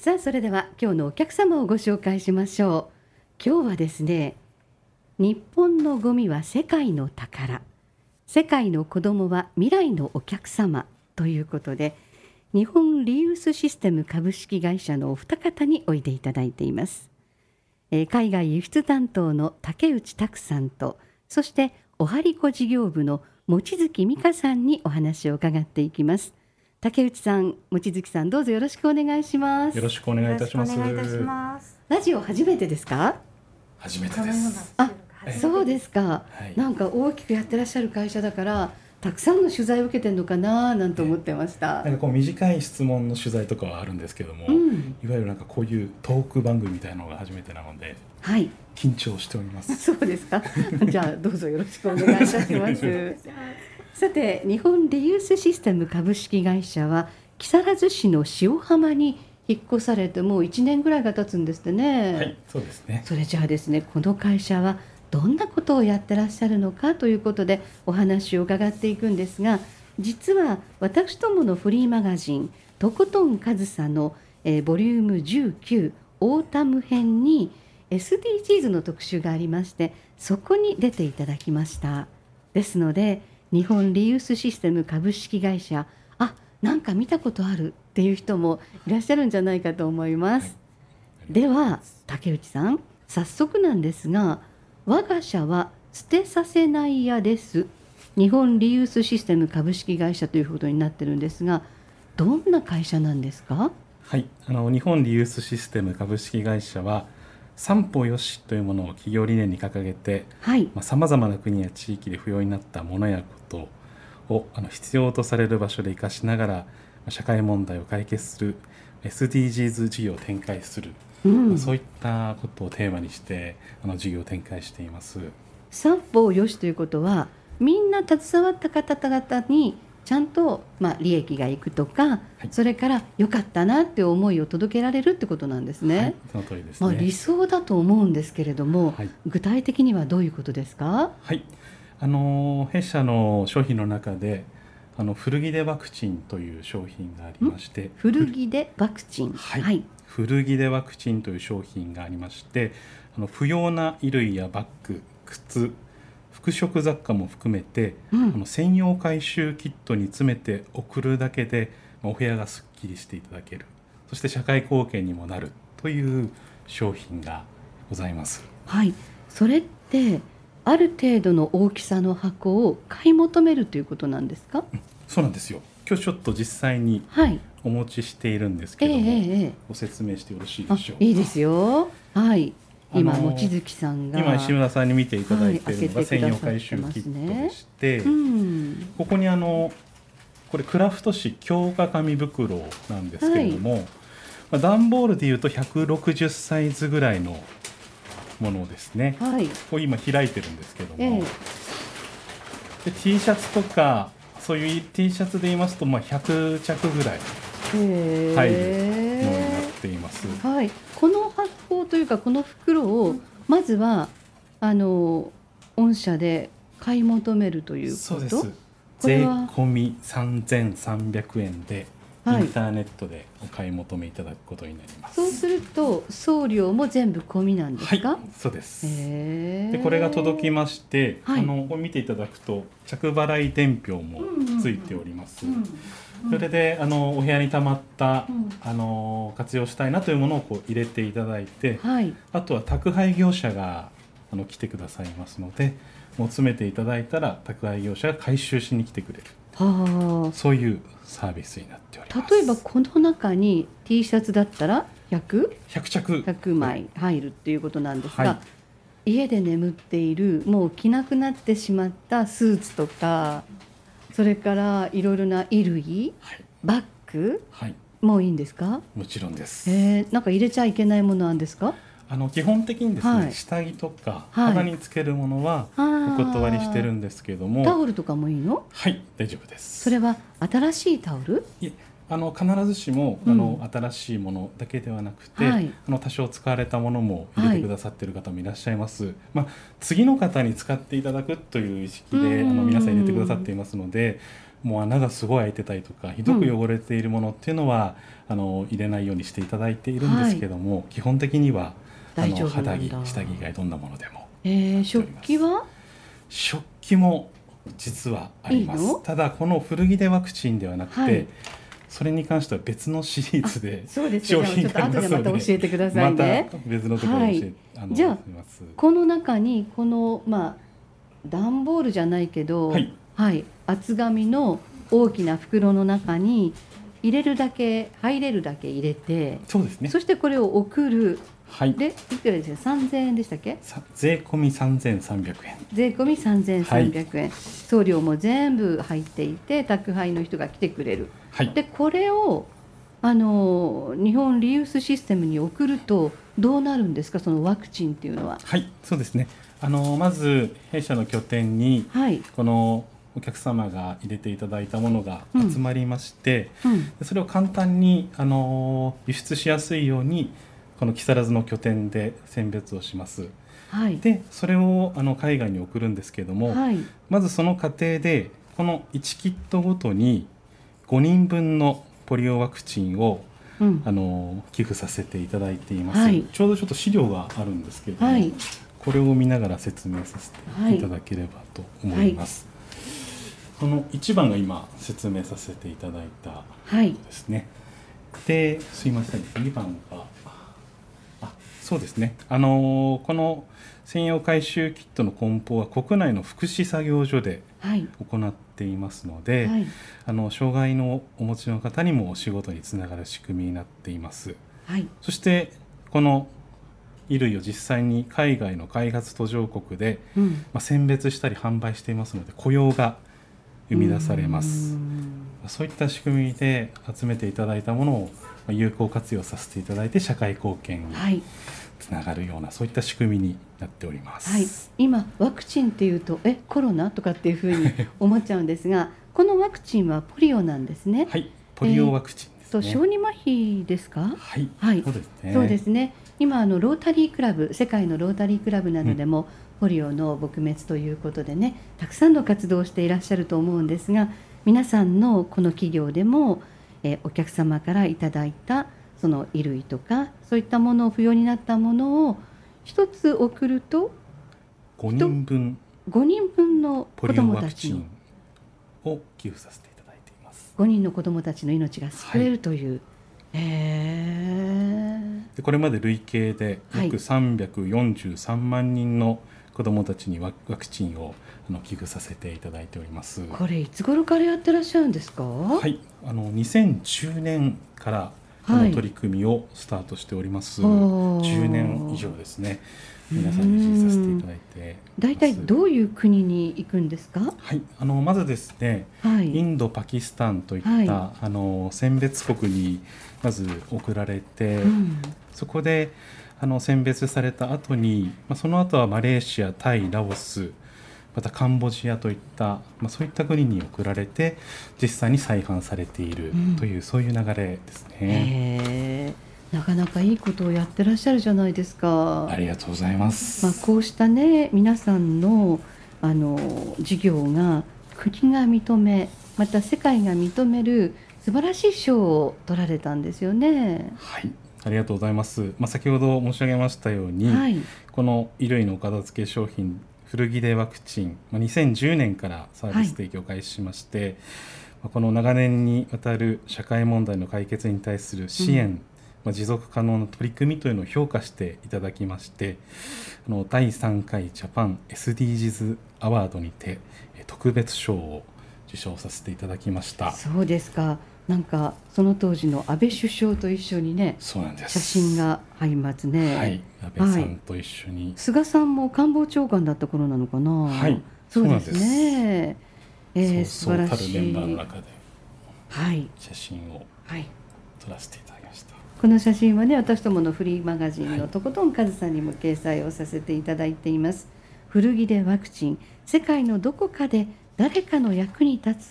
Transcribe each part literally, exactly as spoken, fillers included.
さあそれでは今日のお客様をご紹介しましょう。今日はですね、日本のゴミは世界の宝、世界の子どもは未来のお客様ということで、日本リユースシステム株式会社のお二方においでいただいています。えー、海外輸出担当の竹内拓さんと、そしておはりこ事業部の望月美香さんにお話を伺っていきます。竹内さん、望月さん、どうぞよろしくお願いします。 よろしくお願いいたします。 よろしくお願いいたします。 ラジオ初めてですか？ 初めてです。 あ、そうですか、 はい、 なんか大きくやってらっしゃる会社だからたくさんの取材を受けてるのかななんて思ってました。 なんかこう短い質問の取材とかはあるんですけども、うん、いわゆるなんかこういうトーク番組みたいなのが初めてなので、はい、緊張しております。 そうですか。じゃあどうぞよろしくお願いいたしますさて、日本リユースシステム株式会社は木更津市の塩浜に引っ越されてもういちねんぐらいが経つんですってね。 はい、そうですね。 それじゃあですね、この会社はどんなことをやってらっしゃるのかということでお話を伺っていくんですが、実は私どものフリーマガジンとことんかずさの、えー、ボリュームじゅうきゅうオータム編に エスディージーズ の特集がありまして、そこに出ていただきました。ですので日本リユースシステム株式会社、あ、なんか見たことあるっていう人もいらっしゃるんじゃないかと思います、はい、では竹内さん、早速なんですが、我が社は捨てさせない屋です、日本リユースシステム株式会社ということになってるんですが、どんな会社なんですか？ はい、あの日本リユースシステム株式会社は三歩よしというものを企業理念に掲げて、さまざ、まな国や地域で不要になったものやことをあの必要とされる場所で生かしながら社会問題を解決する エスディージーズ 事業を展開する、うん、そういったことをテーマにしてあの事業を展開しています。 三歩よしということは、みんな携わった方々にちゃんと、まあ、利益がいくとか、はい、それから良かったなっていう思いを届けられるってことなんですね。 はい、その通りですね。 まあ、理想だと思うんですけれども、はい、具体的にはどういうことですか？ はい、あの弊社の商品の中であの古着でワクチンという商品がありまして、 古着でワクチン、 はい、はい、古着でワクチンという商品がありまして、あの不要な衣類やバッグ、靴、服飾雑貨も含めて、うん、あの専用回収キットに詰めて送るだけでお部屋がすっきりしていただける、そして社会貢献にもなるという商品がございます。 はい、それってある程度の大きさの箱を買い求めるということなんですか？ うん、そうなんですよ。今日ちょっと実際にお持ちしているんですけども、はい、えーえー、ご説明してよろしいでしょうか？ いいですよ。はい、今望月さんが今石村さんに見ていただいているのが専用回収キットでして、はい、うん、ここにあのこれクラフト紙強化紙袋なんですけれども、はい、まあ、段ボールでいうとひゃくろくじゅっサイズぐらいのものですね、はい、これ今開いてるんですけども、えー、で T シャツとかそういう T シャツで言いますと、まあひゃくちゃくぐらい入るものになっています。 はい、この箱というかこの袋をまずはあの御社で買い求めるということ？ そうです。税込みさんぜんさんびゃくえんでインターネットでお買い求めいただくことになります。 はい、そうすると送料も全部込みなんですか？ はい、そうです。でこれが届きまして、はい、あのこれ見ていただくと着払い伝票もついております。うんうんうんうん、それであのお部屋にたまった、うん、あの活用したいなというものをこう入れていただいて、はい、あとは宅配業者があの来てくださいますので、もう詰めていただいたら宅配業者が回収しに来てくれる、はあ、そういうサービスになっております。 例えばこの中に T シャツだったらひゃく、 ひゃくちゃく、 ひゃくまい入るっていうことなんですが、はい、家で眠っているもう着なくなってしまったスーツとか、それからいろいろな衣類、はい、バッグ、はい、もういいんですか？ もちろんです。 えー、なんか入れちゃいけないものなんですか？ あの基本的にですね、はい、下着とか肌につけるものはお断りしてるんですけども、 タオルとかもいいの？ はい、大丈夫です。 それは新しいタオル？ いえ、 あの必ずしも、うん、あの新しいものだけではなくて、はい、あの多少使われたものも入れてくださっている方もいらっしゃいます、はい。まあ、次の方に使っていただくという意識であの皆さん入れてくださっていますので、もう穴がすごい開いてたりとかひどく汚れているものっていうのは、うん、あの入れないようにしていただいているんですけども、はい、基本的にはあの肌着下着以外どんなものでも、 えー、食器は食器も実はあります。いいの？ただこの古着でワクチンではなくて、はい、それに関しては別のシリーズで商品がありますので、 ちょっと後でまた教えてくださいね。 また別のところで教えて、はい、あのじゃあこの中にこの、まあ、段ボールじゃないけど、はいはい、厚紙の大きな袋の中に入れるだけ入れるだけ入れて、 そうですね。 そしてこれを送る。 はい、 でいくらですか？さんぜんえんでしたっけ？ 税込みさんぜんさんびゃくえん。 税込みさんぜんさんびゃくえん、はい、送料も全部入っていて宅配の人が来てくれる、はい、でこれをあの日本リユースシステムに送るとどうなるんですか？そのワクチンっていうのは。 はい、そうですね。あのまず弊社の拠点に、はい、このお客様が入れていただいたものが集まりまして、うんうん、それを簡単にあの輸出しやすいようにこの木更津の拠点で選別をします、はい、でそれをあの海外に送るんですけれども、はい、まずその過程でこのいちキットごとにごにんぶんのポリオワクチンを、うん、あの寄付させていただいています、はい、ちょうどちょっと資料があるんですけれども、はい、これを見ながら説明させていただければと思います、はいはい、このいちばんが今説明させていただいたことですね、はい、ですいませんにばんがそうですね、あのー、この専用回収キットの梱包は国内の福祉作業所で行っていますので、はい、あの障害のお持ちの方にもお仕事につながる仕組みになっています、はい、そしてこの衣類を実際に海外の開発途上国で、うんまあ、選別したり販売していますので雇用が生み出されます。そういった仕組みで集めていただいたものを有効活用させていただいて社会貢献につながるような、はい、そういった仕組みになっております、 はい、今ワクチンっていうとえコロナとかっていうふうに思っちゃうんですがこのワクチンはポリオなんですね。 はい、ポリオワクチンですね、 えー、と小児麻痺ですか？ はい、はい、そうですね。 そうですね。今あのロータリークラブ世界のロータリークラブなどでも、うん、ポリオの撲滅ということでねたくさんの活動をしていらっしゃると思うんですが皆さんのこの企業でも、えー、お客様からいただいたその衣類とかそういったものを不要になったものを一つ送るとごにんぶんごにんぶんの子どもたちのを寄付させていただいています。 ごにんの子どもたちの命が救えるという、はい、へでこれまで累計で約さんびゃくよんじゅうさんまんにんの子どもたちに ワ, ワクチンをあの寄付させていただいております。 これいつ頃からやってらっしゃるんですか？ はい、あのにせんじゅうねんからこの取り組みをスタートしております、はい、じゅうねん以上ですね皆さんに支持させていただいてだいたいどういう国に行くんですか？ はい、あのまずですね、はい、インドパキスタンといった、はい、あの選別国にまず送られて、うん、そこであの選別された後に、まあ、その後はマレーシア、タイ、ラオスまたカンボジアといった、まあ、そういった国に送られて実際に再販されているという、うん、そういう流れですね。 へー、なかなかいいことをやってらっしゃるじゃないですか。 ありがとうございます、 まあ、こうしたね皆さんのあの事業が国が認めまた世界が認める素晴らしい賞を取られたんですよね。 はい、ありがとうございます、まあ、先ほど申し上げましたように、はい、この衣類のお片付け商品古着でワクチン、にせんじゅうねんからサービス提供を開始しまして、はい、この長年にわたる社会問題の解決に対する支援、うんまあ、持続可能な取り組みというのを評価していただきましてあのだいさんかいジャパン エスディージーズ アワードにて特別賞を受賞させていただきました。 そうですか。なんかその当時の安倍首相と一緒にねそうなんです写真が入りますね。 はい、安倍さんと一緒に、はい、 菅さんも官房長官だった頃なのかな。 はい、 そうですね。えー、素晴らしい。 そうそうたるメンバーの中で写真を撮らせていただきました、はい、 この写真はね私どものフリーマガジンのとことんカズさんにも掲載をさせていただいています。古着でワクチン、世界のどこかで誰かの役に立つ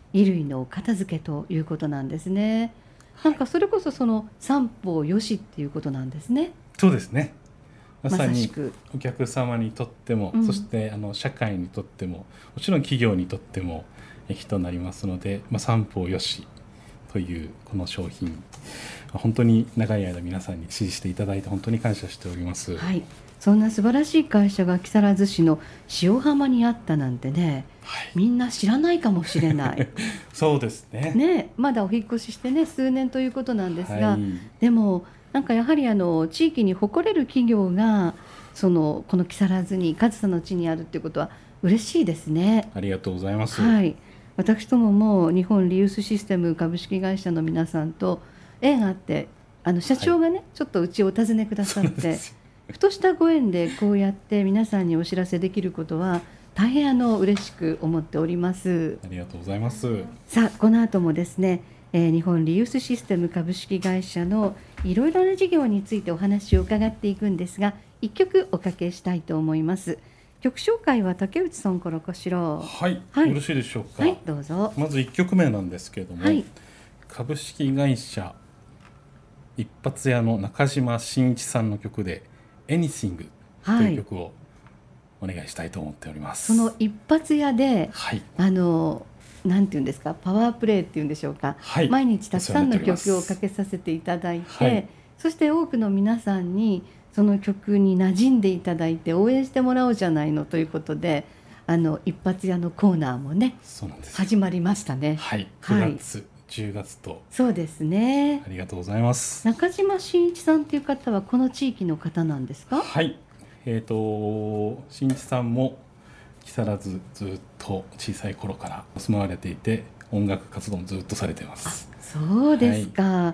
衣類の片付けということなんですね。なんかそれこそその三方よしっていうことなんですね。 そうですね。まさにまさしくお客様にとっても、 うん、 そしてあの社会にとっても、もちろん企業にとっても益となりますので、まあ、三方よしというこの商品、本当に長い間皆さんに支持していただいて本当に感謝しております。 はい、そんな素晴らしい会社が木更津市の塩浜にあったなんてね、はい、みんな知らないかもしれないそうですね。 ね、まだお引っ越ししてね数年ということなんですが、はい、でもなんかやはりあの地域に誇れる企業がそのこの木更津に上総の地にあるっていうことは嬉しいですね。 ありがとうございます。 はい、私どもも日本リユースシステム株式会社の皆さんと縁があって、あの社長がね、はい、ちょっとうちをお訪ねくださってふとしたご縁でこうやって皆さんにお知らせできることは大変あの嬉しく思っております。 ありがとうございます。 さあこの後もですね、えー、日本リユースシステム株式会社のいろいろな事業についてお話を伺っていくんですが、いっきょくおかけしたいと思います。曲紹介は竹内さんからかしら。 はい、はい、よろしいでしょうか。 はい、どうぞ。 まずいっきょくめなんですけれども、はい、株式会社一発屋の中島真一さんの曲でエニシングという曲をお願いしたいと思っております。 その一発屋で、 はい、 あのなんていうんですか、パワープレイっていうんでしょうか、はい、毎日たくさんの曲をかけさせていただいて、はい、そして多くの皆さんにその曲に馴染んでいただいて応援してもらおうじゃないのということで、あの一発屋のコーナーもね、 そうなんです、 始まりましたね。 はい、くがつ、はい、じゅうがつと。 そうですね。 ありがとうございます。 中島真一さんという方はこの地域の方なんですか？ はい、えーと真一さんも木更津ずっと小さい頃から住まわれていて、音楽活動もずっとされています。 あ、そうですか。はい、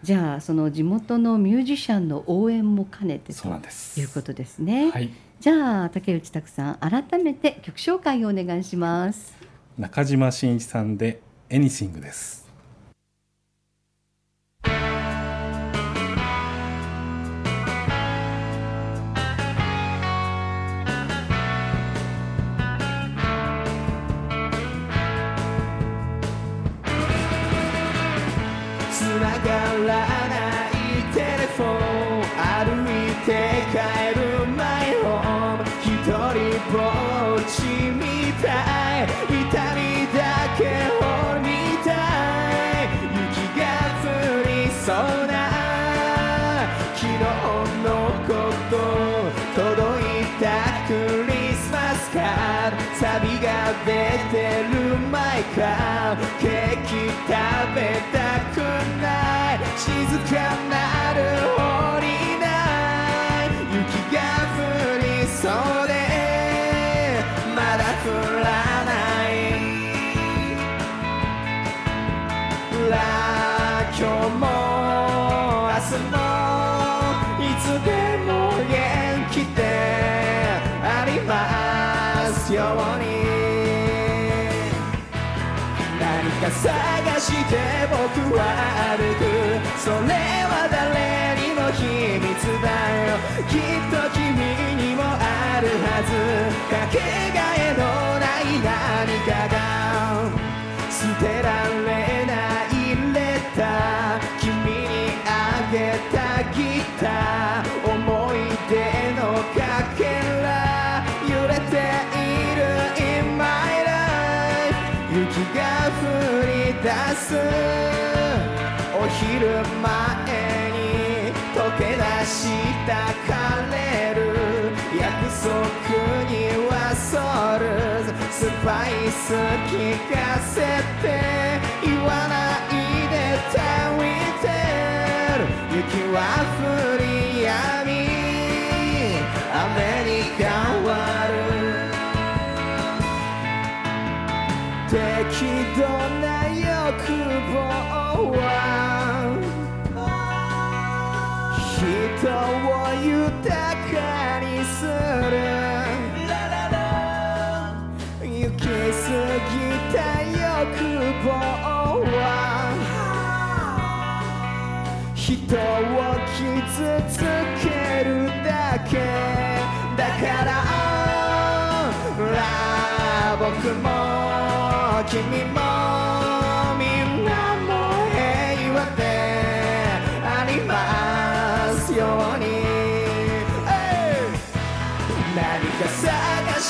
じゃあその地元のミュージシャンの応援も兼ねてということですね。 はい、 じゃあ竹内拓さん、改めて曲紹介をお願いします。 中島真一さんでエニシングです。 繋がらないテレフォン、歩いて帰るマイホーム、一人ぼっちみたい、痛みだけを見たい、雪が降りそうな昨日のこと届いたクリスマスカード、サビが出てるマイカー、ケーキ食べたくない、静かなる降りない、雪が降りそうでまだ降らない、ら今日も明日もいつでも元気でありますように、何か探して僕は歩く、それは誰にも秘密だよ、きっと君にもあるはず、かけがえのない何かが、捨てられないレター、君にあげたギター、思い出のかけら揺れている In my life、 雪が降り出すお昼前に溶け出したカレル、約束にはソルズスパイス聞かせて、言わないでたいてる、雪は降りやみ雨に変わる、適度な欲望は人を豊かにする、行き過ぎた欲望は人を傷つけるだけだから、僕も君も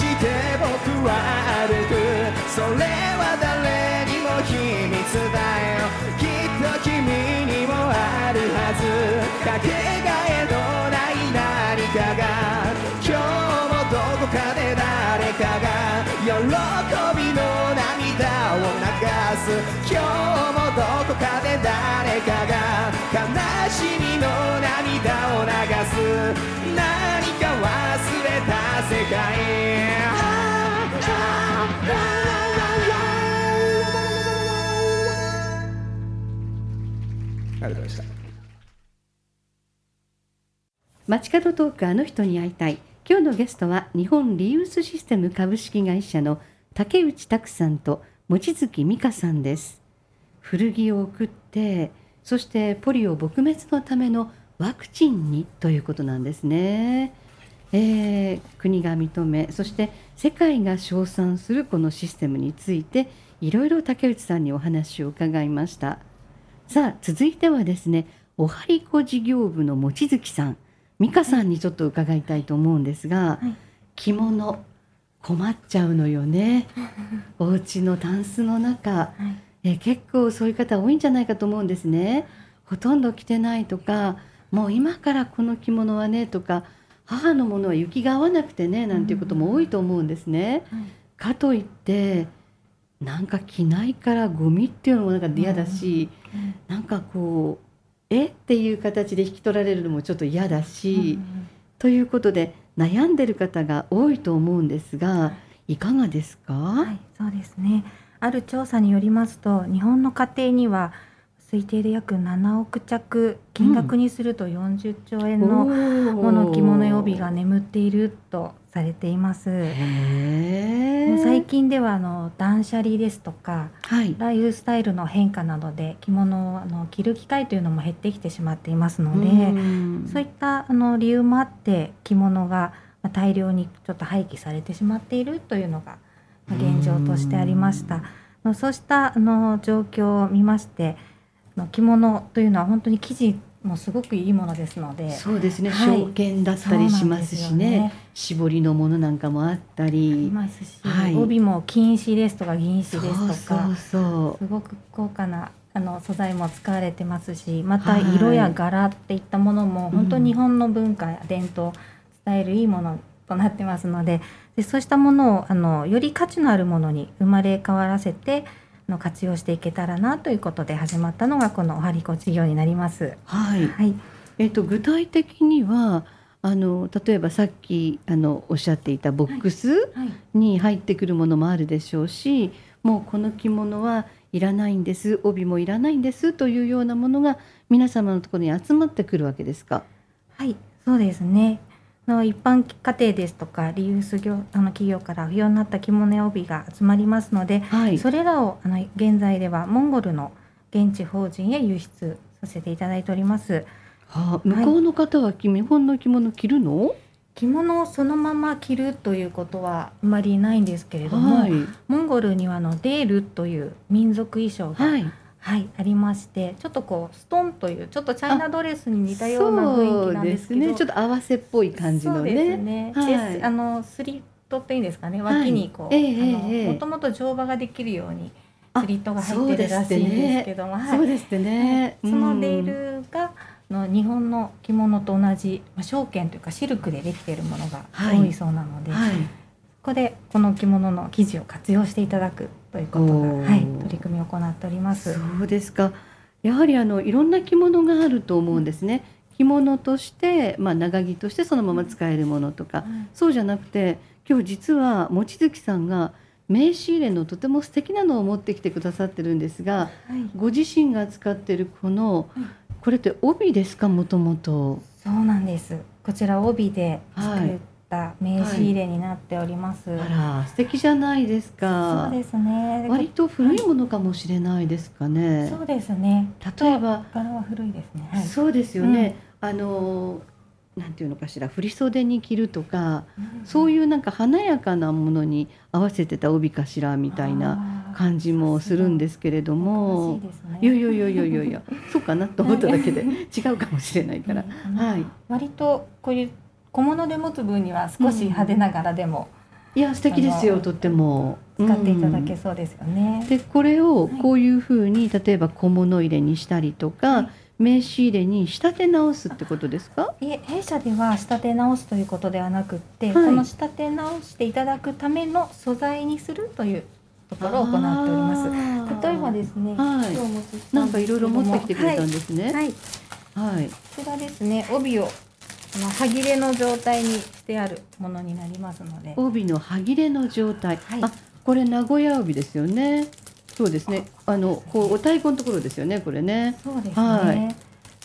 して僕は歩くそれは誰にも秘密だよきっと君にもあるはずかけがえのない何かが今日もどこかで誰かが喜びの涙を流す今日もどこかで誰かが悲しみの涙を流す何か忘れた世界ありがとうございました。 街角トークあの人に会いたい。今日のゲストは日本リユースシステム株式会社の竹内拓さんと望月美香さんです。古着を送ってそしてポリオ撲滅のためのワクチンにということなんですね。えー、国が認めそして世界が称賛するこのシステムについていろいろ竹内さんにお話を伺いました。さあ続いてはですねおはりこ事業部の望月さん美香さんにちょっと伺いたいと思うんですが、はい、着物困っちゃうのよねお家のタンスの中、はい、え結構そういう方多いんじゃないかと思うんですね。ほとんど着てないとかもう今からこの着物はねとか母のものは雪が合わなくてねなんていうことも多いと思うんですね、うんはい、かといってなんか着ないからゴミっていうのもなんか嫌だし、うんうん、なんかこうえっていう形で引き取られるのもちょっと嫌だし、うんうん、ということで悩んでる方が多いと思うんですがいかがですか？ はい、そうですね。ある調査によりますと日本の家庭には推定で約ななおく着金額にするとよんじゅっちょうえんのもの着物や帯が眠っているとされています。へ最近ではあの断捨離ですとか、はい、ライフスタイルの変化などで着物をあの着る機会というのも減ってきてしまっていますので、うそういったあの理由もあって着物が大量にちょっと廃棄されてしまっているというのが現状としてありました。そうしたあの状況を見まして着物というのは本当に生地もすごくいいものですのでそうですね、はい、証券だったりしますし ね, ね絞りのものなんかもあったりありますし、はい、帯も金糸ですとか銀糸ですとかそうそうそうすごく高価なあの素材も使われてますしまた色や柄っていったものも本当に日本の文化や伝統を伝えるいいものとなってますの で, でそうしたものをあのより価値のあるものに生まれ変わらせての活用していけたらなということで始まったのがこのおはりこ事業になります。 はい、はいえー、と具体的にはあの例えばさっきあのおっしゃっていたボックスに入ってくるものもあるでしょうし、もうこの着物はいらないんです帯もいらないんですというようなものが皆様のところに集まってくるわけですか？ はいそうですね。の一般家庭ですとかリユース業あの企業から不要になった着物や帯が集まりますので、はい、それらをあの現在ではモンゴルの現地法人へ輸出させていただいております。 はあ、向こうの方は日本の着物着るの？ 着物をそのまま着るということはあまりないんですけれども、はい、モンゴルにはあのデールという民族衣装が、はいはい、ありましてちょっとこうストンというちょっとチャイナドレスに似たような雰囲気なんですけど、そうですね、 ちょっと合わせっぽい感じのね。 そうですね、はい、あのスリットっていうんですかね脇にこう、はい、もともと乗馬ができるようにスリットが入ってるらしいんですけども、 そうですね、 そのデールがの日本の着物と同じ、まあ、証券というかシルクでできているものが多いそうなので、はいはい、ここでこの着物の生地を活用していただくということが、はい、取り組みを行っております。 そうですか。やはりあのいろんな着物があると思うんですね。着物として、まあ、長着としてそのまま使えるものとか、うん、そうじゃなくて今日実は望月さんが名刺入れのとても素敵なのを持ってきてくださってるんですが、はい、ご自身が使ってるこの、はい、これって帯ですか？もともと。 そうなんです。こちら帯で作った名刺入れになっております。はい、 あら素敵じゃないですか。 そうですね。 割と古いものかもしれないですかね。 そうですね。 例えば柄は古いですね。はい、 そうですよね。うん、あのなんていうのかしら振袖に着るとか、うん、そういうなんか華やかなものに合わせてた帯かしらみたいな感じもするんですけれども、いやいやいやいやいやいやそうかなと思っただけで違うかもしれないから、はい、 割とこういう小物で持つ分には少し派手な柄でもいや素敵ですよ、とっても使っていただけそうですよね。 うん、でこれをこういうふうに、例えば小物入れにしたりとか、はい、名刺入れに仕立て直すってことですか？ いえ、弊社では仕立て直すということではなくって、はい、その仕立て直していただくための素材にするというところを行っております。例えばですね、 はい、今日持ってきたんですけども、なんかいろいろ持ってきてくれたんですね。はい、はいはい、 こちらですね、帯をの歯切れの状態にしてあるものになりますので、 帯の歯切れの状態、 はい、 あ、これ名古屋帯ですよね。そうですね、あのこうお太鼓のところですよね、これね。 そうですね、はい、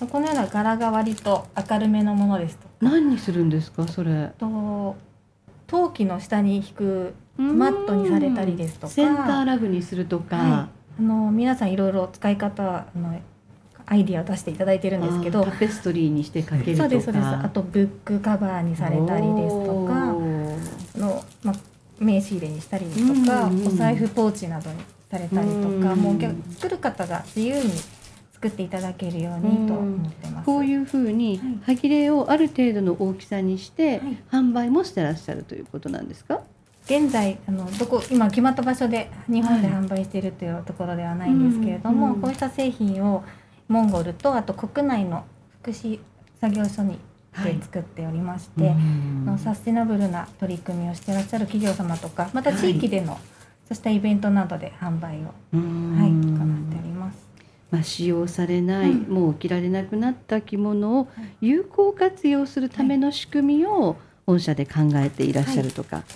このような柄が割と明るめのものですとか。 何にするんですかそれ？ と陶器の下に引くマットにされたりですとか、 センターラグにするとか、はい、 あの皆さんいろいろ使い方のアイディアを出していただいてるんですけど、 タペストリーにしてかけるとか、 そうですそうです。あとブックカバーにされたりですとかの、ま、名刺入れにしたりですとか、うんうん、お財布ポーチなどにされたりとか、うん、もう作る方が自由に作っていただけるようにと思ってます。 こういうふうに歯切れをある程度の大きさにして、はい、販売もしてらっしゃるということなんですか？ 現在あのどこ今決まった場所で日本で販売しているというところではないんですけれども、はい、こういった製品をモンゴルとあと国内の福祉作業所にで作っておりまして、はい、のサステナブルな取り組みをしていらっしゃる企業様とか、また地域での、はい、そうしたイベントなどで販売を、はい、行っております。 まあ、使用されない、うん、もう着られなくなった着物を有効活用するための仕組みを御社で考えていらっしゃるとか、はい、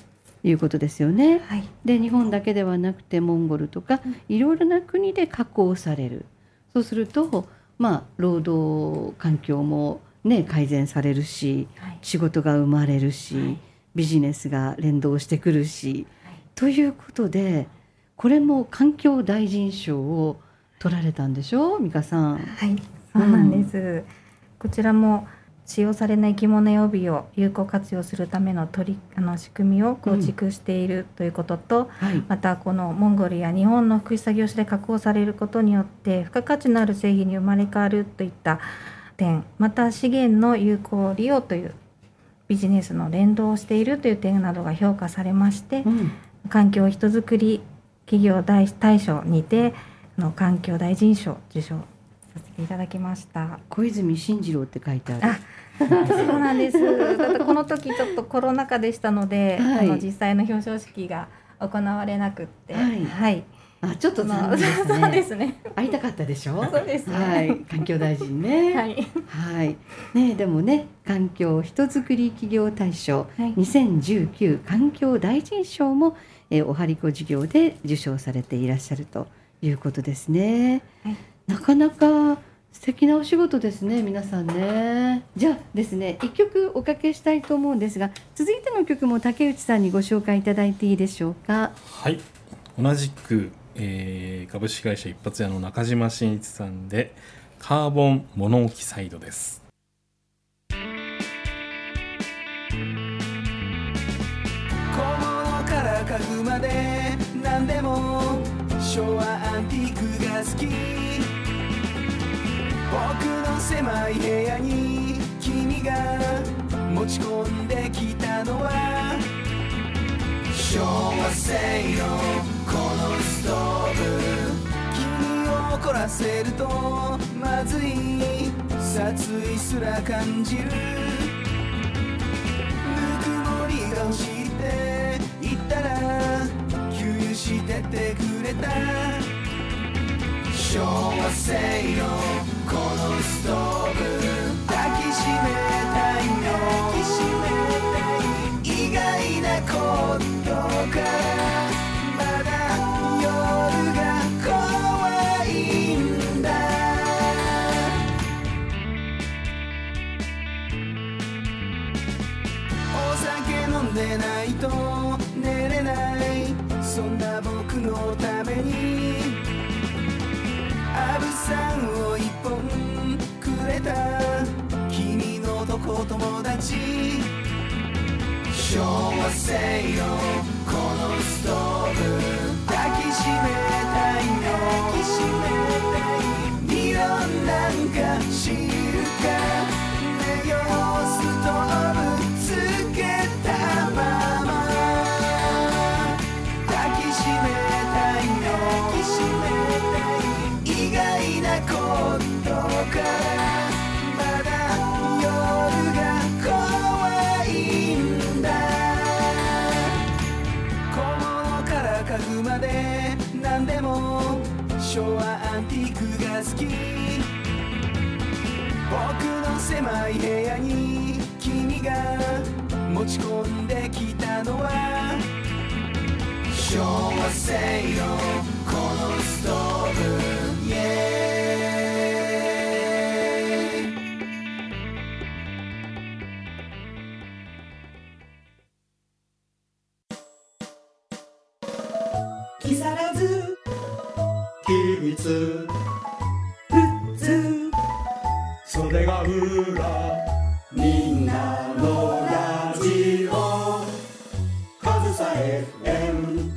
いうことですよね。はい、で日本だけではなくてモンゴルとか、うん、いろいろな国で加工される。そうすると、まあ、労働環境も、ね、改善されるし、はい、仕事が生まれるし、はい、ビジネスが連動してくるし、はい、ということでこれも環境大臣賞を取られたんでしょう、美香さん。 はい、そうなんです、うん、こちらも使用されない着物や帯を有効活用するための取りあの仕組みを構築しているということと、うんはい、またこのモンゴルや日本の福祉作業所で加工されることによって付加価値のある製品に生まれ変わるといった点、また資源の有効利用というビジネスの連動をしているという点などが評価されまして、うん、環境人づくり企業大大賞にての環境大臣賞を受賞させていただきました。 小泉進次郎って書いてある。あそうなんです。だってこの時ちょっとコロナ禍でしたので、はい、あの実際の表彰式が行われなくって、はい、はい、 あちょっと残念ですね。 そうですね。 会いたかったでしょ。 そうですね。 はい、環境大臣ね。はい、はい、ねでもね環境人づくり企業大賞、はい、にせんじゅうきゅう環境大臣賞も、えー、おはりこ事業で受賞されていらっしゃるということですね。はい、なかなか素敵なお仕事ですね、皆さんね。じゃあですね、一曲おかけしたいと思うんですが、続いての曲も竹内さんにご紹介いただいていいでしょうか。 はい、同じく、えー、株式会社一発屋の中島真一さんでカーボン物置サイドです。 小物から家具まで何でも昭和アンティークが好き。僕の狭い部屋に君が持ち込んできたのは昭和製のこのストーブ。君を怒らせるとまずい殺意すら感じる。ぬくもりが欲しいって言ったら給油しててくれた。昭和製のこのストーブ抱きしめたいよ。抱きしめたい意外なことからまだ夜が怖いんだ。お酒飲んでないと寝れない、そんな僕のためにアブさんを一本くれた君のどこ友達。昭和製のこのストーブ抱きしめたいよ。抱きしめたいニオンなんか知るか。ネオストーブつけたままアンティークが好き僕の狭い部屋に君が持ち込んできたのは昭和製のこのストーブ、イエーイ木更津秘密ふつつ袖ヶ浦みんなのラジオかずさ エフエム。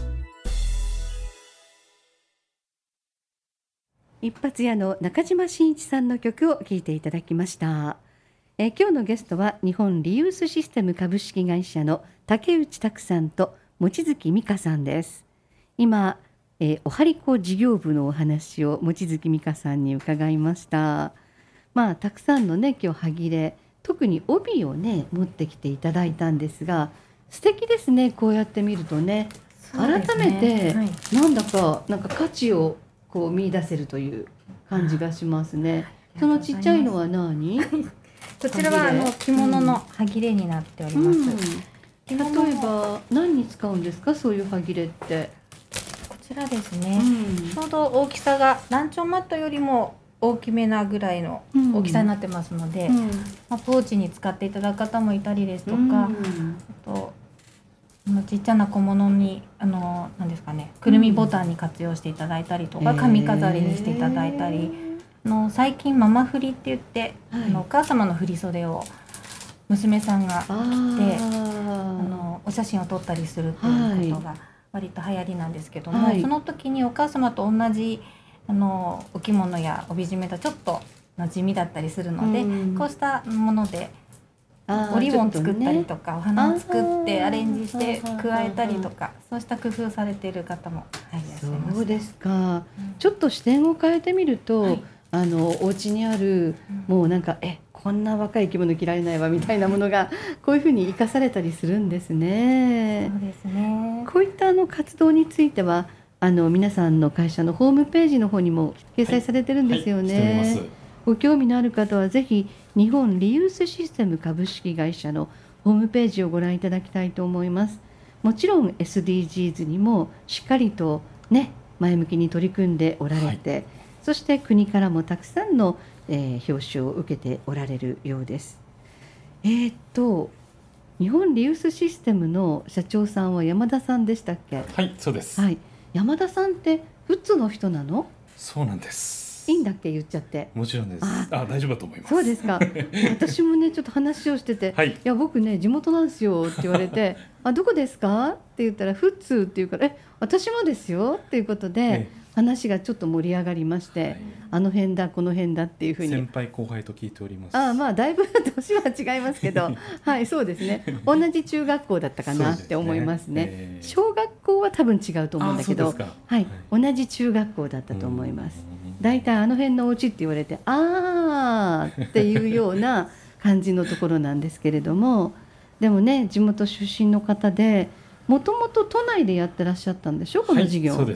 一発屋の中島真一さんの曲を聴いていただきました。え今日のゲストは日本リユースシステム株式会社の竹内拓さんと望月美香さんです。今、えおはりこ事業部のお話を望月美香さんに伺いました。まあたくさんのね今日はぎれ、特に帯をね持ってきていただいたんですが、素敵ですね。こうやって見るとね、改めて、はい、なんだかなんか価値をこう見出せるという感じがしますね。そのちっちゃいのは何？こちらはあの着物のはぎれになっております。うん、 例えば何に使うんですか？そういうはぎれって。 こちらですね、うん、ちょうど大きさがランチョンマットよりも大きめなぐらいの大きさになってますので、うん、まあ、ポーチに使っていただく方もいたりですとか、うん、あとちっちゃな小物にあの何ですかね、くるみボタンに活用していただいたりとか、うん、髪飾りにしていただいたり、あの最近ママ振りって言って、はい、あのお母様の振り袖を娘さんが着て あ, あのお写真を撮ったりするっていうことが割と流行りなんですけども、はい、その時にお母様と同じあのお着物や帯締めとちょっとなじみだったりするので、うん、こうしたものでおリボン作ったりとか、ね、お花を作ってアレンジして加えたりとか、そうした工夫されている方も、はい、いらっしゃいます。 そうですか、うん、ちょっと視点を変えてみると、はい、あのお家にある、うん、もうなんかえこんな若い着物着られないわみたいなものがこういうふうに生かされたりするんですね。 そうですね。 こういったあの活動についてはあの皆さんの会社のホームページの方にも掲載されてるんですよね。はいはい、しております。ご興味のある方はぜひ日本リユースシステム株式会社のホームページをご覧いただきたいと思います。もちろん エスディージーズ にもしっかりとね前向きに取り組んでおられて、はい、そして国からもたくさんの、えー、表彰を受けておられるようです。えー、っと日本リユースシステムの社長さんは山田さんでしたっけ？ はい、そうです。 はい、山田さんって富津の人なの？ そうなんです。 いいんだっけ言っちゃって。 もちろんです。ああ、大丈夫だと思います。 そうですか。私もねちょっと話をしてて、はい、いや僕ね地元なんですよって言われてあどこですかって言ったら富津って言うからえ私もですよっていうことで、ええ、話がちょっと盛り上がりまして、はい、あの辺だこの辺だっていうふうに先輩後輩と聞いております。 あまあだいぶ年は違いますけどはいそうですね同じ中学校だったかなって思いますね。えー、小学校は多分違うと思うんだけど、はいはい、同じ中学校だったと思います。だいたいあの辺のお家って言われてあーっていうような感じのところなんですけれどもでもね地元出身の方でもともと都内でやってらっしゃったんでしょこの事業。 はい、そうです、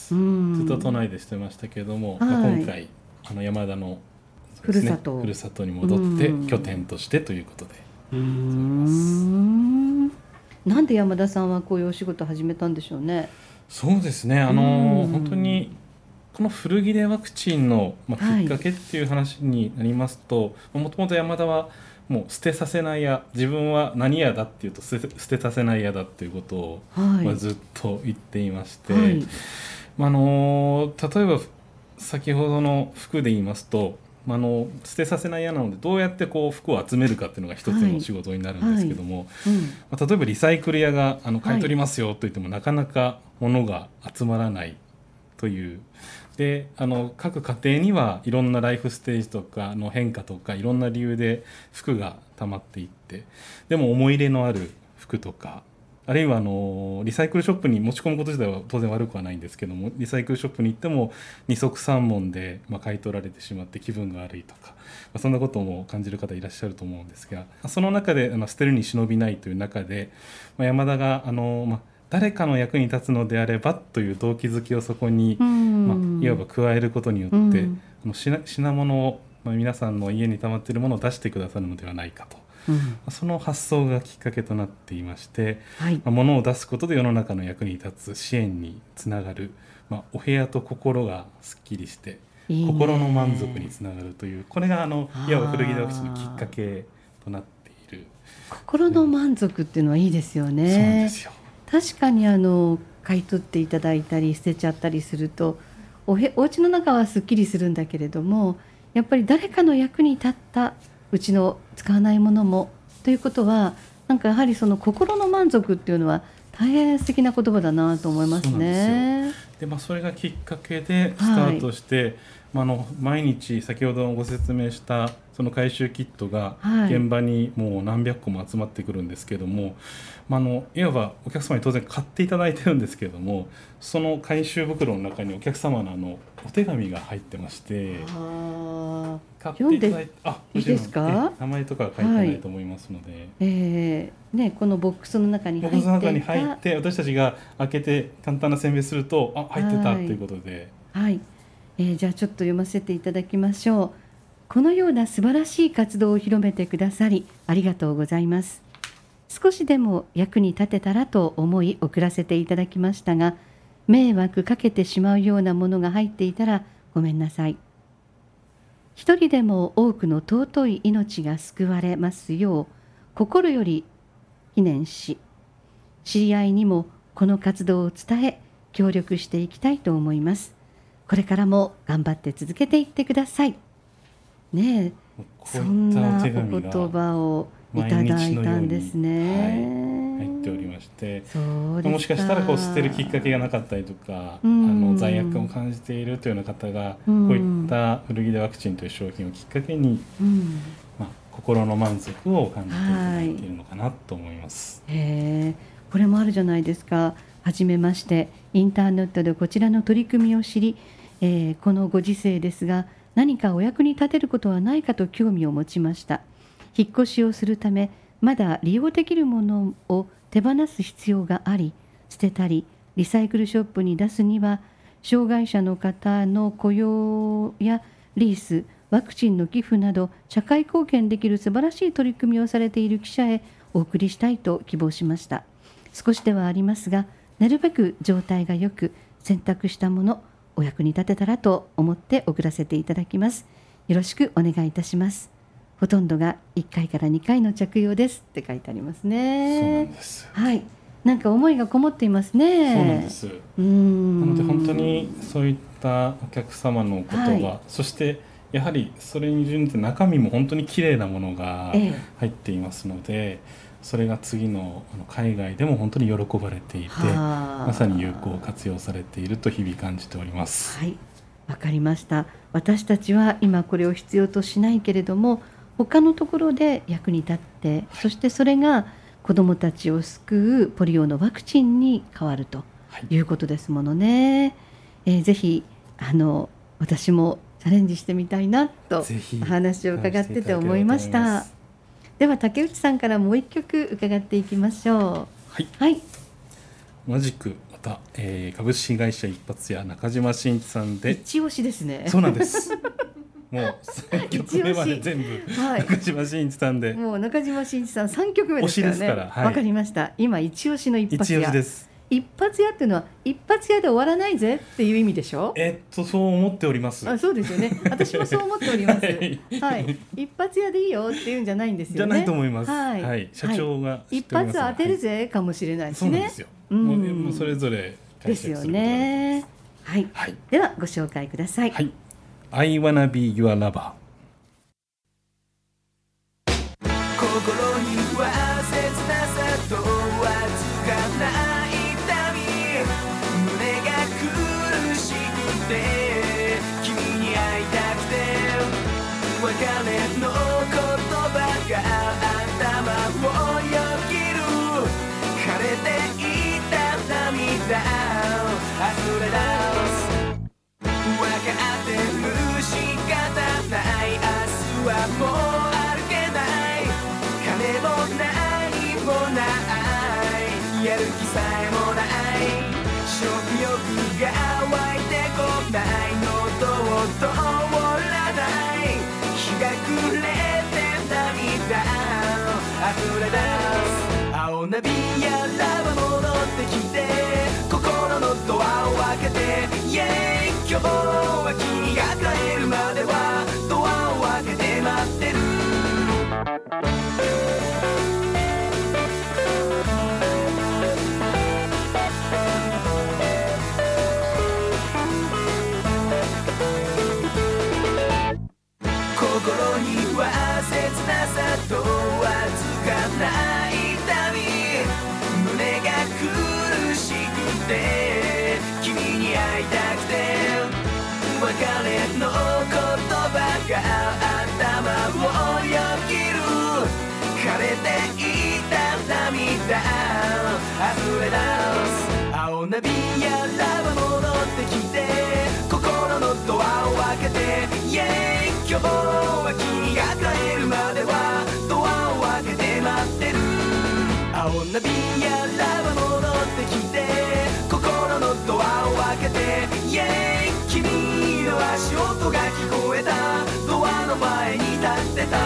うん、ずっと都内でしてましたけれども、はい、今回あの山田の、ね、 ふるさとふるさとに戻って拠点としてということでうーんなんで山田さんはこういうお仕事を始めたんでしょうね。 そうですねあの本当にこの古着でワクチンの、まあ、きっかけっていう話になりますと、もともと山田はもう捨てさせない屋自分は何屋だっていうと捨て、捨てさせない屋だっていうことを、はいまあ、ずっと言っていまして、はいまあ、あの例えば先ほどの服で言いますと、まあ、あの捨てさせない屋なのでどうやってこう服を集めるかっていうのが一つの仕事になるんですけども、はいはいうんまあ、例えばリサイクル屋があの買い取りますよと言っても、はい、なかなか物が集まらないというであの各家庭にはいろんなライフステージとかの変化とかいろんな理由で服が溜まっていってでも思い入れのある服とかあるいはあのリサイクルショップに持ち込むこと自体は当然悪くはないんですけどもリサイクルショップに行っても二足三門で、まあ、買い取られてしまって気分が悪いとか、まあ、そんなことも感じる方いらっしゃると思うんですがその中であの捨てるに忍びないという中で、まあ、山田があの、まあ誰かの役に立つのであればという動機づけをそこに、まあ、いわば加えることによって、うん、あの品、品物を、まあ、皆さんの家に溜まっているものを出してくださるのではないかと、うん、その発想がきっかけとなっていまして、はい、まあ、物を出すことで世の中の役に立つ支援につながる、まあ、お部屋と心がすっきりしていいね、心の満足につながるという、これがあのいわば古着でワクチンのきっかけとなっている。 心の満足っていうのはいいですよね、うん、そうなんですよ。確かにあの買い取っていただいたり捨てちゃったりすると お, へお家の中はすっきりするんだけれども、やっぱり誰かの役に立ったうちの使わないものもということは、なんかやはりその心の満足っていうのは大変素敵な言葉だなと思いますね。そうなんですよ。で、まあ、 それがきっかけでスタートして、はい、まあ、あの毎日先ほどご説明したその回収キットが現場にもう何百個も集まってくるんですけども、はい、まあ、あのいわばお客様に当然買っていただいてるんですけれども、その回収袋の中にお客様のあのお手紙が入ってまして、 あ、 買っていただいて、 あ、いいですか？ 名前とかは書いてないと思いますので、はい、 えーね、このボックスの中に入っていた、 ボックスの中に入って私たちが開けて簡単な選別すると、あ、入ってたということで、 はいはい、えー、じゃあちょっと読ませていただきましょう。このような素晴らしい活動を広めてくださりありがとうございます。少しでも役に立てたらと思い送らせていただきましたが、迷惑かけてしまうようなものが入っていたらごめんなさい。一人でも多くの尊い命が救われますよう心より祈念し、知り合いにもこの活動を伝え協力していきたいと思います。これからも頑張って続けていってくださいね。え、そんなお言葉をいただいたんですね、 はい、入っておりまして、 そうですか。 もしかしたらこう捨てるきっかけがなかったりとか、うん、あの罪悪感を感じているというような方が、うん、こういった古着でワクチンという商品をきっかけに、うん、まあ、心の満足を感じていただいているのかなと思います、 はい、へー、これもあるじゃないですか。はじめましてインターネットでこちらの取り組みを知り、えー、このご時世ですが何かお役に立てることはないかと興味を持ちました。引っ越しをするためまだ利用できるものを手放す必要があり、捨てたりリサイクルショップに出すには障害者の方の雇用やリース、ワクチンの寄付など社会貢献できる素晴らしい取り組みをされている記者へお送りしたいと希望しました。少しではありますがなるべく状態が良く選択したものお役に立てたらと思って送らせていただきます。よろしくお願いいたします。ほとんどがいっかいからにかいの着用ですって書いてありますね。 そうなんです、 はい、なんか思いがこもっていますね。 そうなんです。うーん、なので本当にそういったお客様の言葉、はい、そしてやはりそれに準じて中身も本当に綺麗なものが入っていますので、ええ、それが次のあの海外でも本当に喜ばれていて、まさに有効活用されていると日々感じております。 はい、わかりました。私たちは今これを必要としないけれども他のところで役に立って、そしてそれが子どもたちを救うポリオのワクチンに変わるということですものね、はい、えー、ぜひあの私もチャレンジしてみたいなとお話を伺ってて思いました。では竹内さんからもう一曲伺っていきましょう。 はい、はい、同じくまた、えー、株式会社一発屋中島真一さんで一押しですね。 そうなんですもうさんきょくめまで全部中島真一さんで、はい、 もう中島真一さんさんきょくめですからね。わ、はい、かりました。今一押しの一発屋。 一押しです。 一発屋っていうのは一発屋で終わらないぜっていう意味でしょ。 えっとそう思っております。 あ、そうですよね。私もそう思っております、はい、はい、一発屋でいいよっていうんじゃないんですよね。 じゃないと思います、はいはい、社長が知っております、はい、一発当てるぜ、はい、かもしれないしね。 そうなんですよ、うん、もうそれぞれ解釈することができます。ですよね、 はい、はい、ではご紹介ください。 はい、I wanna be your lover。 心には切なさとわずかな痛み、胸が苦しくて君に会いたくて、別れの言葉が頭をよぎる、枯れていた涙溢れ出す、分かってる仕方ない、明日はもう歩けない、金も何もない、やる気さえもない通らない日が暮れて涙溢れ出す青ナビやらば戻ってきて心のドアを開けて Yeah 今日は君が帰るまではドアを開けて待ってる心には切なさとわずかな痛み胸が苦しくて君に会いたくて別れの言葉が頭をよぎる枯れていた涙溢れ出す青ナビやらば戻ってきて心のドアを開けて Yeah 今日は君が帰るまではドアを開けて待ってる青ナビやらば戻ってきて心のドアを開けて Yeah 君の足音が聞こえたドアの前に立ってた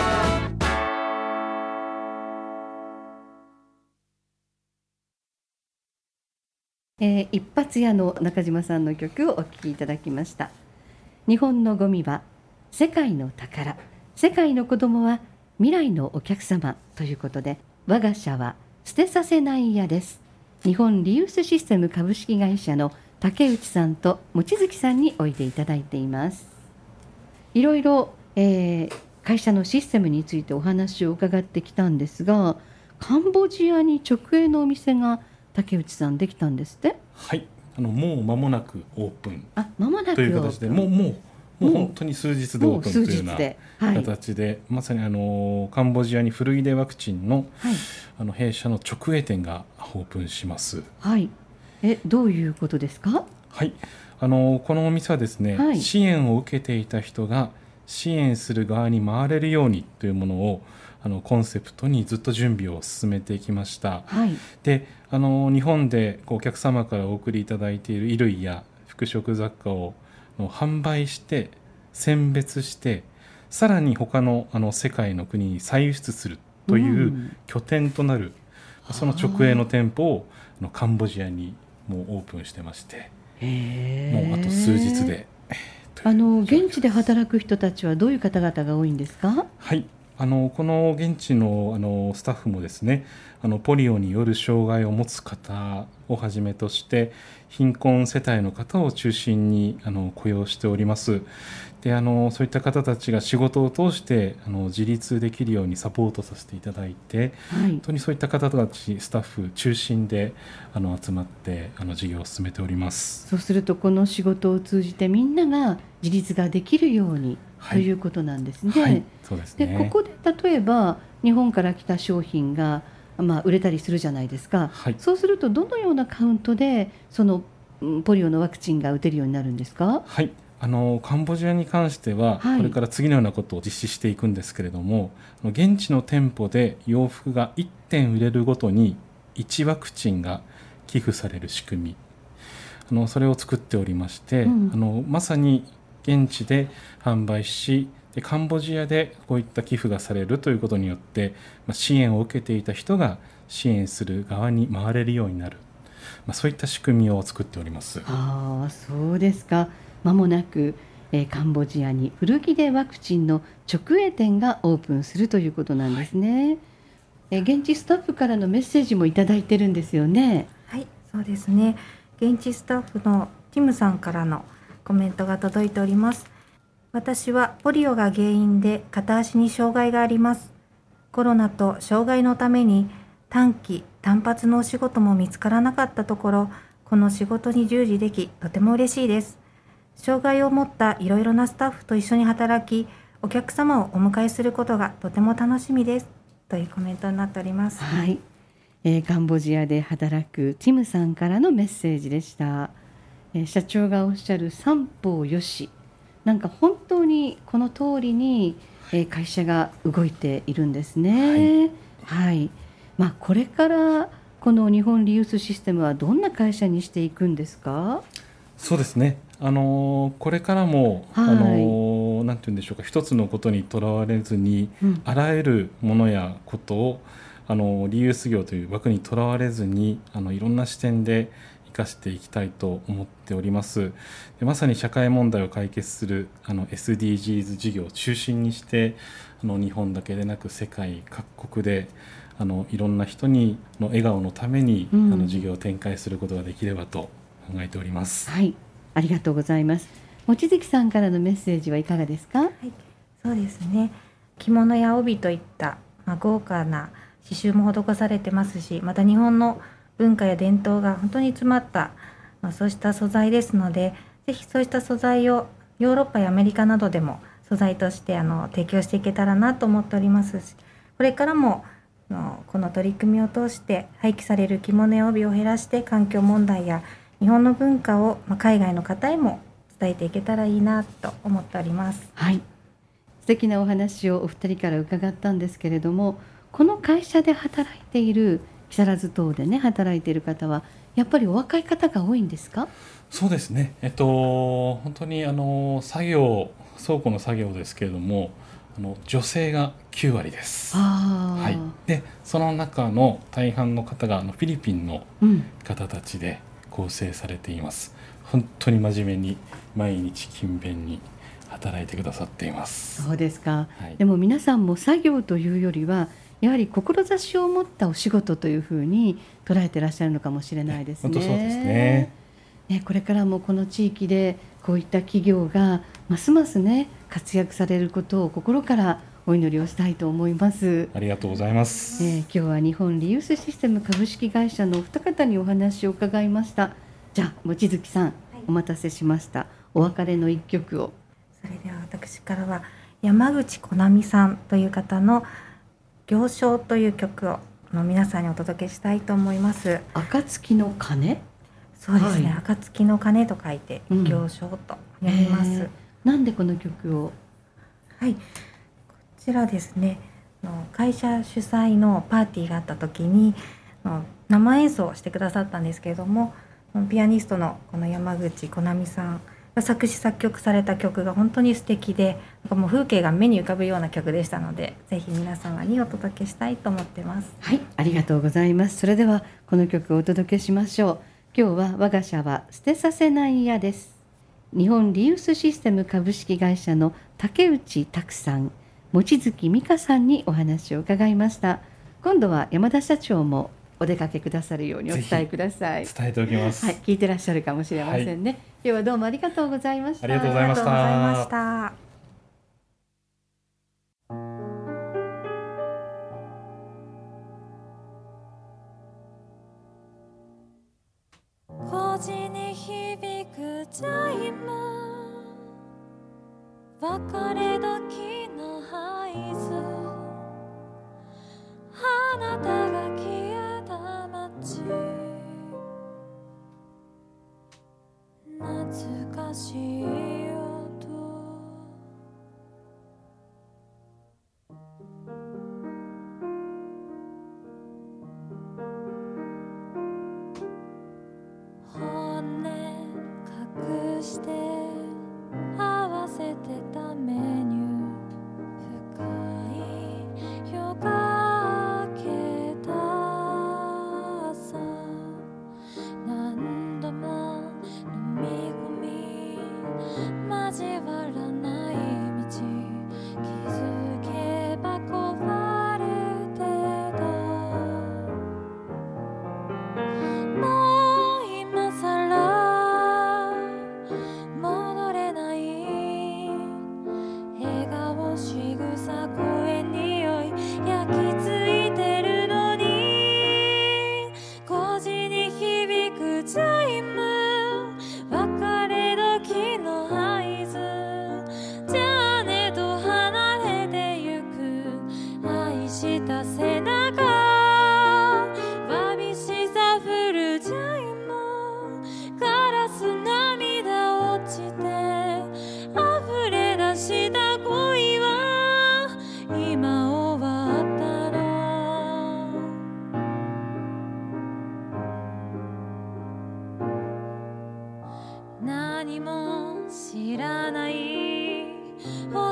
えー、一発屋の中島さんの曲をお聴きいただきました。日本のゴミは世界の宝、世界の子どもは未来のお客様ということで、我が社は捨てさせない屋です。日本リユースシステム株式会社の竹内さんと望月さんにおいでいただいています。いろいろ、えー、会社のシステムについてお話を伺ってきたんですが、カンボジアに直営のお店が竹内さんできたんですって。 はい、あのもう間もなくオープンあ間もなくという形でもうもうもう本当に数日でオープンというような形で、はい、まさにあのカンボジアに古いでワクチン の,、はい、あの弊社の直営店がオープンします。 はい、えどういうことですか。 はい、あのこのお店はですね、はい、支援を受けていた人が支援する側に回れるようにというものをあのコンセプトにずっと準備を進めてきました。はい、であの日本でお客様からお送りいただいている衣類や服飾雑貨を販売して選別してさらに他 の, あの世界の国に再輸出するという拠点となる、うん、その直営の店舗をのカンボジアにもうオープンしてまして、もうあと数日であの現地で働く人たちはどういう方々が多いんですか。 はい、あのこの現地 の, あのスタッフもですね、あのポリオによる障害を持つ方をはじめとして貧困世帯の方を中心にあの雇用しております。であのそういった方たちが仕事を通してあの自立できるようにサポートさせていただいて、はい、本当にそういった方たちスタッフ中心であの集まってあの事業を進めております。 そうするとこの仕事を通じてみんなが自立ができるように、はい、ということなんですね。はい、 そうですね。 でここで例えば日本から来た商品が、まあ、売れたりするじゃないですか。はい、そうするとどのようなカウントでそのポリオのワクチンが打てるようになるんですか。 はい、あのカンボジアに関しては、はい、これから次のようなことを実施していくんですけれども、現地の店舗で洋服がいってん売れるごとにいちワクチンが寄付される仕組み、あのそれを作っておりまして、うん、あのまさに現地で販売しでカンボジアでこういった寄付がされるということによって、まあ、支援を受けていた人が支援する側に回れるようになる、まあ、そういった仕組みを作っております。 ああ、そうですか。まもなく、えー、カンボジアに古着でワクチンの直営店がオープンするということなんですね。はい、えー、現地スタッフからのメッセージもいただいてるんですよね。 はい、そうですね。現地スタッフのティムさんからのコメントが届いております。私はポリオが原因で片足に障害があります。コロナと障害のために短期単発のお仕事も見つからなかったところ、この仕事に従事できとても嬉しいです。障害を持ったいろいろなスタッフと一緒に働き、お客様をお迎えすることがとても楽しみですというコメントになっております。 はい、えー、カンボジアで働くティムさんからのメッセージでした。えー、社長がおっしゃる三方よし、なんか本当にこの通りに、えー、会社が動いているんですね。はい、はい、まあ、これからこの日本リユースシステムはどんな会社にしていくんですか。 そうですね、 あのこれからも、はい、あのなんて言うんでしょうか、一つのことにとらわれずに、うん、あらゆるものやことをあのリユース業という枠にとらわれずに、あのいろんな視点で生かしていきたいと思っております。でまさに社会問題を解決するあの エスディージーズ 事業を中心にして、あの日本だけでなく世界各国であのいろんな人にの笑顔のために、うん、あの事業を展開することができればと考えております。 はい、ありがとうございます。望月さんからのメッセージはいかがですか？はい、 そうですね、着物や帯といった、まあ、豪華な刺繍も施されてますし、また日本の文化や伝統が本当に詰まった、まあ、そうした素材ですので、ぜひそうした素材をヨーロッパやアメリカなどでも素材としてあの提供していけたらなと思っておりますし、これからものこの取り組みを通して廃棄される着物や帯を減らして環境問題や日本の文化を、まあ、海外の方へも伝えていけたらいいなと思っております。 はい、素敵なお話をお二人から伺ったんですけれども、この会社で働いている木更津等でね働いている方はやっぱりお若い方が多いんですか？ そうですね、えっと本当にあの作業倉庫の作業ですけれども、あの女性がきゅうわりです。はい、でその中の大半の方があのフィリピンの方たちで構成されています。うん、本当に真面目に毎日勤勉に働いてくださっています。 そうですか。はい、でも皆さんも作業というよりはやはり志を持ったお仕事というふうに捉えてらっしゃるのかもしれないですね。 本当そうですね。 ね、これからもこの地域でこういった企業がますますね活躍されることを心からお祈りをしたいと思います。 ありがとうございます。 えー、今日は日本リユースシステム株式会社のお二方にお話を伺いました。じゃあ望月さん、はい、お待たせしました。お別れの一曲を。 それでは私からは山口小奈美さんという方の行商という曲をの皆さんにお届けしたいと思います。 暁の鐘。 そうですね、はい、暁の鐘と書いて行商と読みます。うん、えー、 なんでこの曲を？ はい、こちらですね、会社主催のパーティーがあった時に生演奏をしてくださったんですけれども、ピアニストのこの山口小奈美さんが作詞作曲された曲が本当に素敵で、なんかもう風景が目に浮かぶような曲でしたので、ぜひ皆様にお届けしたいと思ってます。 はい、ありがとうございます。それではこの曲をお届けしましょう。今日は我が社は捨てさせない屋です。日本リユースシステム株式会社の竹内拓さん、望月美香さんにお話を伺いました。今度は山田社長もお出かけくださるようにお伝えください。 伝えておきます。 はい、聞いてらっしゃるかもしれませんね。はい、今日はどうもありがとうございました。 ありがとうございました。 故事に響くチャイム、別れ時の合図、あなたが消えた街、懐かしい音、本音隠して合わせてた目に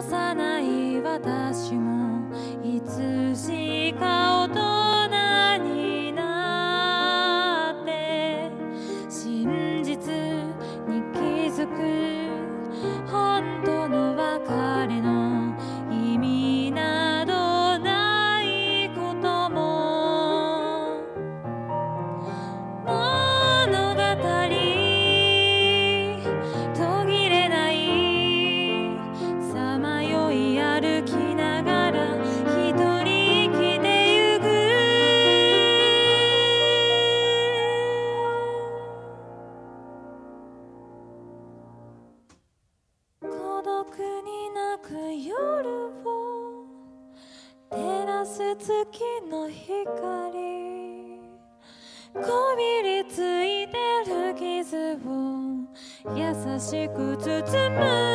幼い私もいつしか大人になって真実に気づく本当の別れの意味などないことも物語途切れないさまよい歩きながら一人生きてゆく孤独に泣く夜を照らす月の光こびりついてる傷を優しく包む